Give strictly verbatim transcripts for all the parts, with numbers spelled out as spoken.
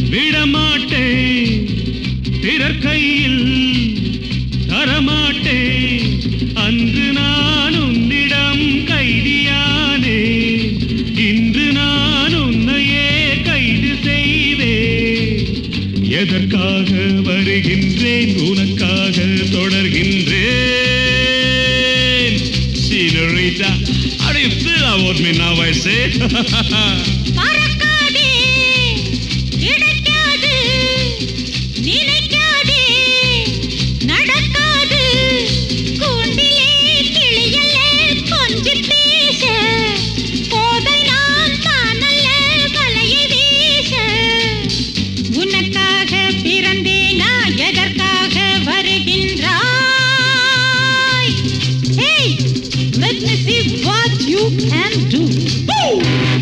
விடமாட்டேன் பிறர் கையில் தரமாட்டேன் அன்று நான் உன்னிடம் கைதியானே இன்று நான் உன்னையே கைது செய்வேன் எதற்காக வருகின்றேன் உனக்காக தொடர்கின்றேன் Senorita, how do you feel about me now I say பறக்காதே கிடைக்காது நினைக்காதே நடக்காது கூண்டிலே கிளியல்லே கொஞ்சி பேச போதை நான் தானல்ல வலையை வீச உனக்காக பிறந்தேனா எதற்காக வருகின்றாய் Hey, let me see what you can do Woo!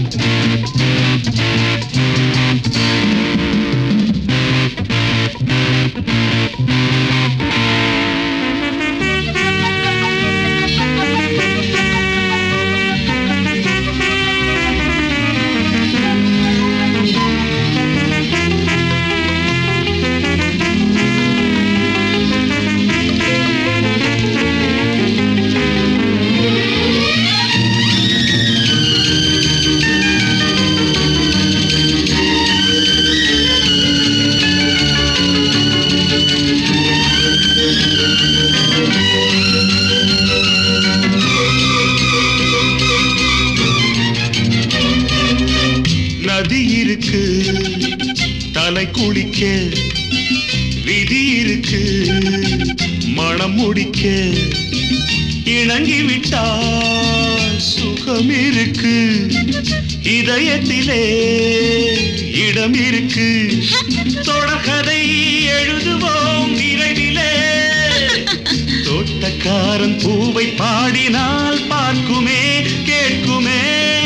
நதி இருக்கு தலை குளிக்க விதி இருக்கு மனம் முடிக்க இணங்கி விட்டால் சுகம் இருக்கு இதயத்திலே இடம் இருக்கு தொடர்கதை எழுதுவோம் விரைவிலே தோட்டக்காரன் பூவை பாடினால் பார்க்குமே கேட்குமே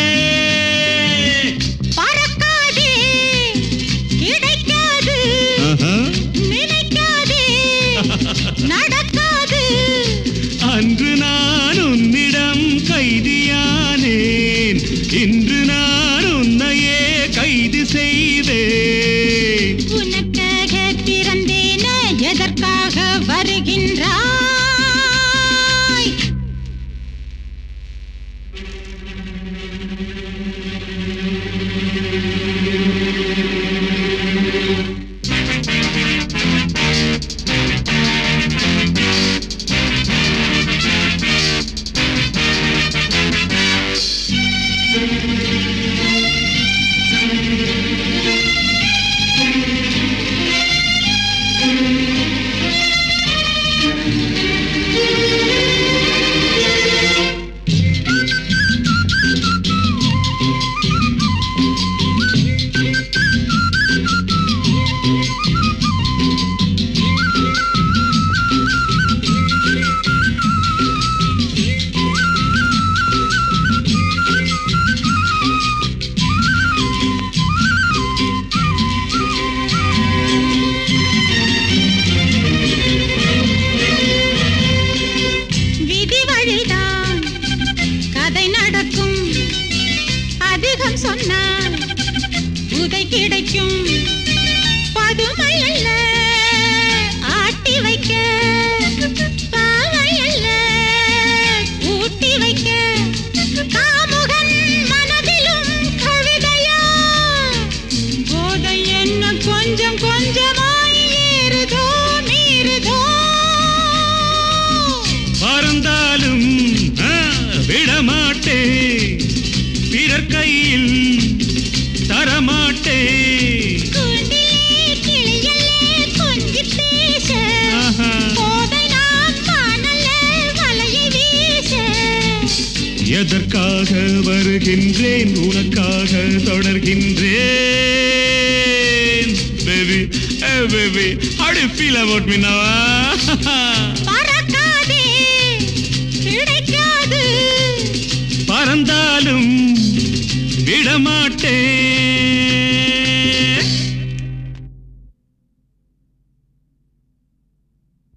அன்று நான் உன்னிடம் கைதியானேன் இன்று நான் உன்னையே கைது செய்தேன் உனக்காக பிறந்தேன எதற்காக வருகின்றாய் சொன்னால் உதை கிடைக்கும் பதுமை அல்ல ஆட்டி வைக்க பாவை அல்ல ஊட்டி வைக்க காமுகன் மனதிலும் கவிதையா போதை என்ன கொஞ்சம் கொஞ்சமாய் ஏறுதோ மீறுதோ பறந்தாலும் விடமாட்டே பிறர் கையில் தரமாட்டே எதற்காக வருகின்றேன் உனக்காக தொடர்கின்றேன் baby hey baby how do you feel about me now பறக்காதே கிடைக்காது பறந்தாலும் விடமா